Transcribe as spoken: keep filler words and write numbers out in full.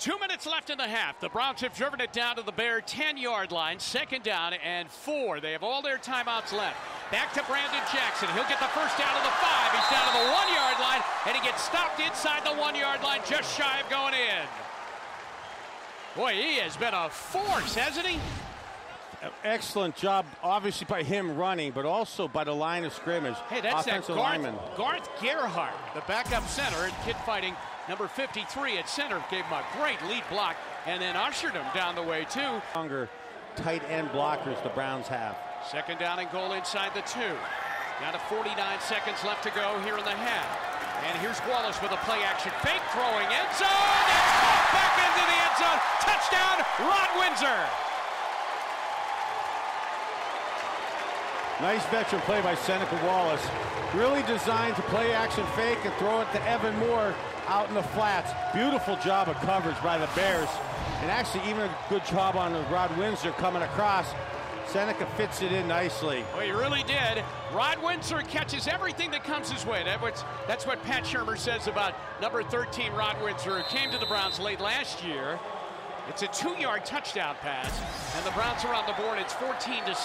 Two minutes left in the half. The Browns have driven it down to the Bear ten-yard line. Second down and four. They have all their timeouts left. Back to Brandon Jackson. He'll get the first down to the five. He's down to the one-yard line, and he gets stopped inside the one-yard line, just shy of going in. Boy, he has been a force, hasn't he? Excellent job, obviously, by him running, but also by the line of scrimmage. Hey, that's that offensive Garth, lineman. Garth Gerhardt, the backup center, and kid fighting number fifty-three at center, gave him a great lead block and then ushered him down the way, too. Longer tight end blockers the Browns have. Second down and goal inside the two. Down to forty-nine seconds left to go here in the half. And here's Wallace with a play-action fake, throwing end zone. It's caught back into the end zone. Touchdown, Rod Windsor. Nice veteran play by Seneca Wallace. Really designed to play action fake and throw it to Evan Moore out in the flats. Beautiful job of coverage by the Bears. And actually even a good job on Rod Windsor coming across. Seneca fits it in nicely. Well, he really did. Rod Windsor catches everything that comes his way. That was, that's what Pat Shurmur says about number thirteen, Rod Windsor, who came to the Browns late last year. It's a two-yard touchdown pass, and the Browns are on the board. It's fourteen to